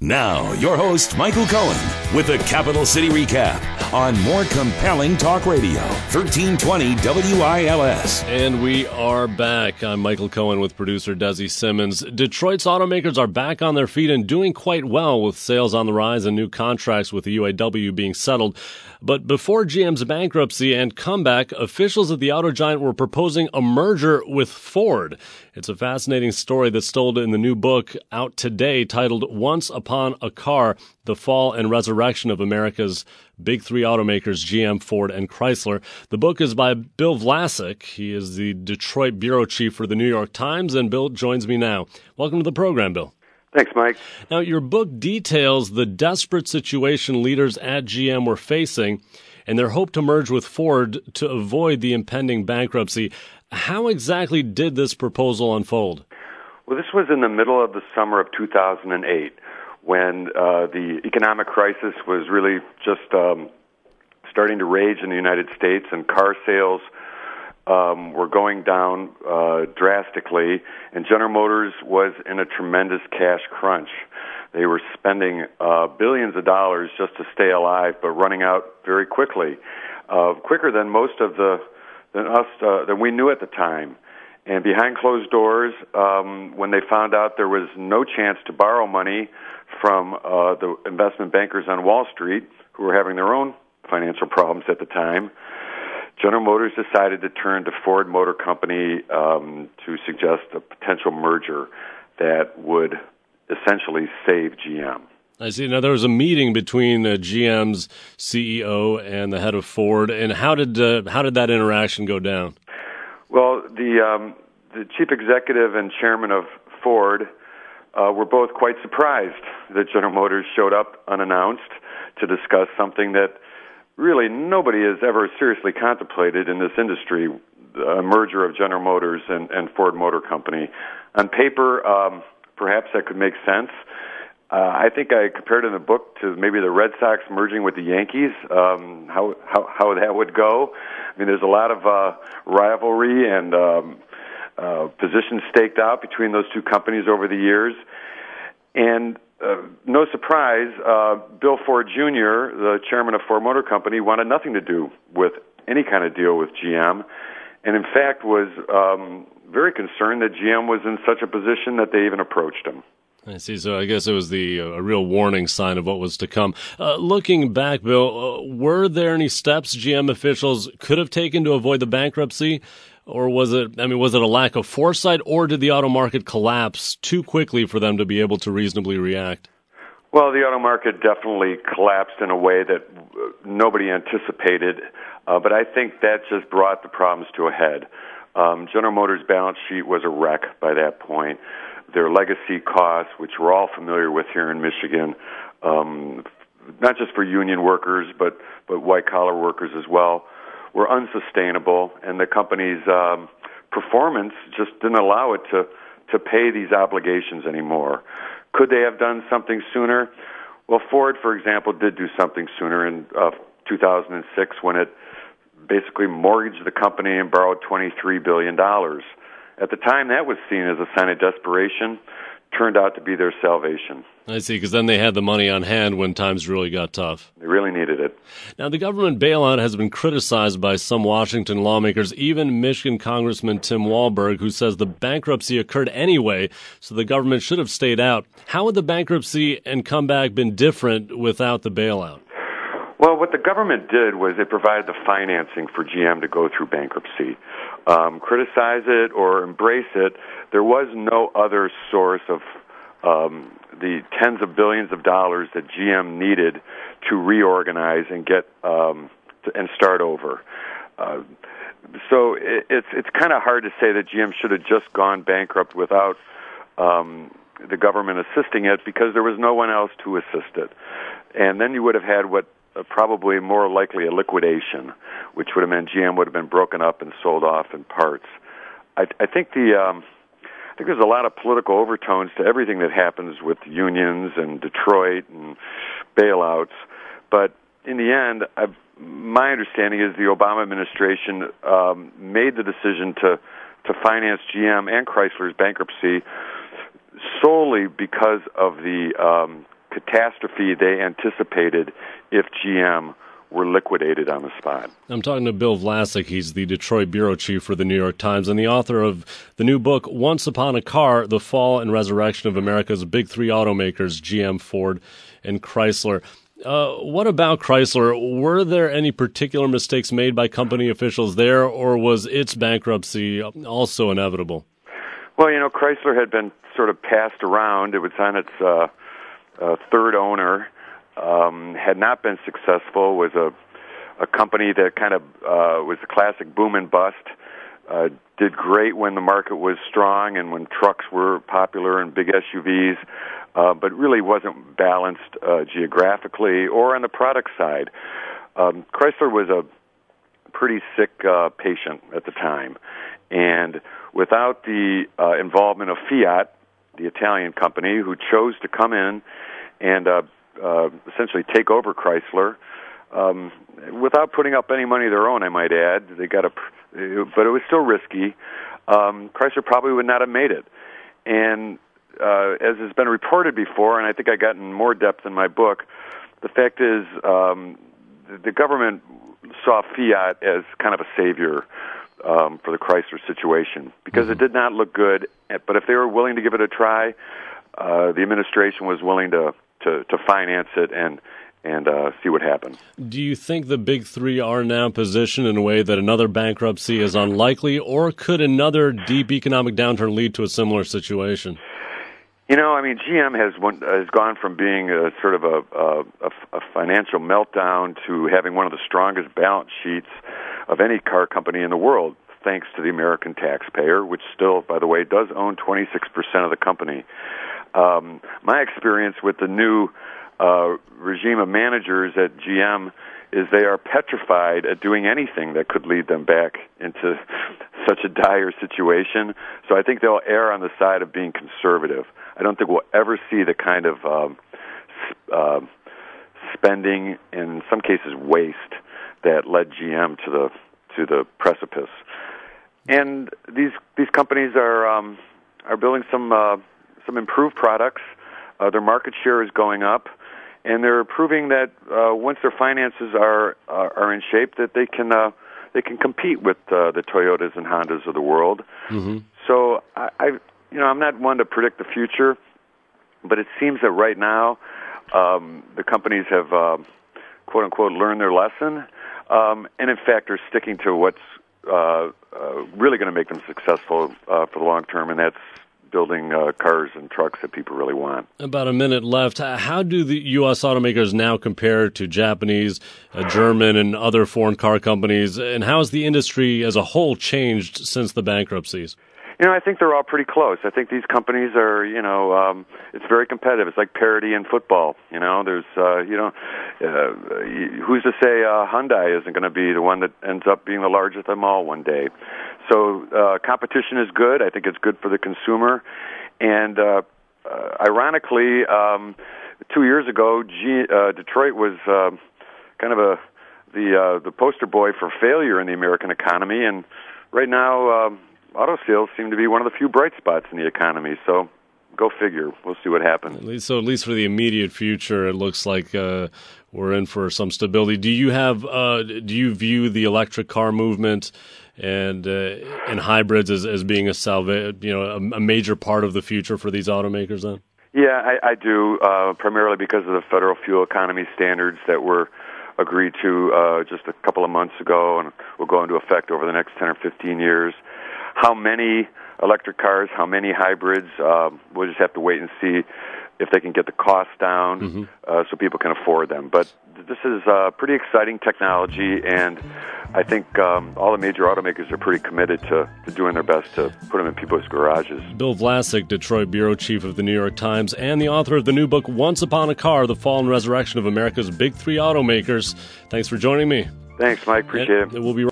Now, your host, Michael Cohen, with a Capital City recap on more compelling talk radio, 1320 WILS. And we are back. I'm Michael Cohen with producer Desi Simmons. Detroit's automakers are back on their feet and doing quite well with sales on the rise and new contracts with the UAW being settled. But before GM's bankruptcy and comeback, officials at the auto giant were proposing a merger with Ford. It's a fascinating story that's told in the new book out today titled Once Upon a Car, The Fall and Resurrection of America's Big Three Automakers, GM, Ford, and Chrysler. The book is by Bill Vlasic. He is the Detroit bureau chief for the New York Times, and Bill joins me now. Welcome to the program, Bill. Thanks, Mike. Now, your book details the desperate situation leaders at GM were facing and their hope to merge with Ford to avoid the impending bankruptcy. How exactly did this proposal unfold? Well, this was in the middle of the summer of 2008 when the economic crisis was really just starting to rage in the United States, and car sales were going down drastically, and General Motors was in a tremendous cash crunch. They were spending billions of dollars just to stay alive, but running out very quickly, quicker than most of than we knew at the time. And behind closed doors, when they found out there was no chance to borrow money from the investment bankers on Wall Street, who were having their own financial problems at the time, General Motors decided to turn to Ford Motor Company to suggest a potential merger that would essentially save GM. I see. Now, there was a meeting between GM's CEO and the head of Ford, and how did that interaction go down? Well, the chief executive and chairman of Ford were both quite surprised that General Motors showed up unannounced to discuss something that really nobody has ever seriously contemplated in this industry, a merger of General Motors and Ford Motor Company. On paper, perhaps that could make sense. I think I compared in the book to maybe the Red Sox merging with the Yankees, how that would go. I mean, there's a lot of rivalry and positions staked out between those two companies over the years. And no surprise, Bill Ford Jr., the chairman of Ford Motor Company, wanted nothing to do with any kind of deal with GM, and in fact was very concerned that GM was in such a position that they even approached him. I see. So I guess it was a real warning sign of what was to come. Looking back, Bill, were there any steps GM officials could have taken to avoid the bankruptcy? Or was it a lack of foresight, or did the auto market collapse too quickly for them to be able to reasonably react? Well, the auto market definitely collapsed in a way that nobody anticipated, but I think that just brought the problems to a head. General Motors' balance sheet was a wreck by that point. Their legacy costs, which we're all familiar with here in Michigan, not just for union workers, but white-collar workers as well, were unsustainable, and the company's performance just didn't allow it to pay these obligations anymore. Could they have done something sooner? Well, Ford, for example, did do something sooner in 2006 when it basically mortgaged the company and borrowed $23 billion. At the time, that was seen as a sign of desperation. Turned out to be their salvation. I see, because then they had the money on hand when times really got tough. They really needed it. Now, the government bailout has been criticized by some Washington lawmakers, even Michigan Congressman Tim Walberg, who says the bankruptcy occurred anyway, so the government should have stayed out. How would the bankruptcy and comeback been different without the bailout? Well, what the government did was it provided the financing for GM to go through bankruptcy. Criticize it or embrace it, there was no other source of the tens of billions of dollars that GM needed to reorganize and get and start over. So it's kind of hard to say that GM should have just gone bankrupt without the government assisting it, because there was no one else to assist it. And then you would have had what probably more likely a liquidation, which would have meant GM would have been broken up and sold off in parts. I think there's a lot of political overtones to everything that happens with unions and Detroit and bailouts. But in the end, my understanding is the Obama administration made the decision to finance GM and Chrysler's bankruptcy solely because of the catastrophe they anticipated if GM were liquidated on the spot. I'm talking to Bill Vlasic. He's the Detroit bureau chief for the New York Times and the author of the new book, Once Upon a Car, The Fall and Resurrection of America's Big Three Automakers, GM, Ford, and Chrysler. What about Chrysler? Were there any particular mistakes made by company officials there, or was its bankruptcy also inevitable? Well, Chrysler had been sort of passed around. It was on its third owner. Had not been successful, was a company that kind of was a classic boom and bust, did great when the market was strong and when trucks were popular and big SUVs, but really wasn't balanced geographically or on the product side. Chrysler was a pretty sick patient at the time, and without the involvement of Fiat, the Italian company, who chose to come in and essentially take over Chrysler, without putting up any money of their own, I might add. They got but it was still risky. Chrysler probably would not have made it. And as has been reported before, and I think I got in more depth in my book, the fact is the government saw Fiat as kind of a savior for the Chrysler situation because it did not look good. But if they were willing to give it a try, the administration was willing to finance it and see what happened. Do you think the big three are now positioned in a way that another bankruptcy is unlikely, or could another deep economic downturn lead to a similar situation? GM has gone from being a sort of a financial meltdown to having one of the strongest balance sheets of any car company in the world, thanks to the American taxpayer, which still, by the way, does own 26% of the company. My experience with the new regime of managers at GM is they are petrified at doing anything that could lead them back into such a dire situation. So I think they'll err on the side of being conservative. I don't think we'll ever see the kind of spending, in some cases waste, that led GM to the precipice. And these companies are building some improved products. Their market share is going up, and they're proving that once their finances are in shape, that they can compete with the Toyotas and Hondas of the world. Mm-hmm. So I'm not one to predict the future, but it seems that right now the companies have quote unquote learned their lesson, and in fact are sticking to what's really going to make them successful for the long term, and that's building cars and trucks that people really want. About a minute left. How do the U.S. automakers now compare to Japanese, German, and other foreign car companies, and how has the industry as a whole changed since the bankruptcies? I think they're all pretty close. I think these companies are, it's very competitive. It's like parity in football. There's, who's to say Hyundai isn't going to be the one that ends up being the largest of them all one day? So competition is good. I think it's good for the consumer. And ironically, 2 years ago, Detroit was kind of the poster boy for failure in the American economy, and right now auto sales seem to be one of the few bright spots in the economy. So go figure. We'll see what happens. At least for the immediate future, it looks like we're in for some stability. Do you view the electric car movement and hybrids as being a major part of the future for these automakers then? Yeah, I do, primarily because of the federal fuel economy standards that were agreed to just a couple of months ago and will go into effect over the next 10 or 15 years. How many electric cars, how many hybrids, we'll just have to wait and see if they can get the cost down so people can afford them. But this is pretty exciting technology, and I think all the major automakers are pretty committed to doing their best to put them in people's garages. Bill Vlasic, Detroit bureau chief of the New York Times, and the author of the new book, Once Upon a Car, The Fall and Resurrection of America's Big Three Automakers. Thanks for joining me. Thanks, Mike. Appreciate it. We'll be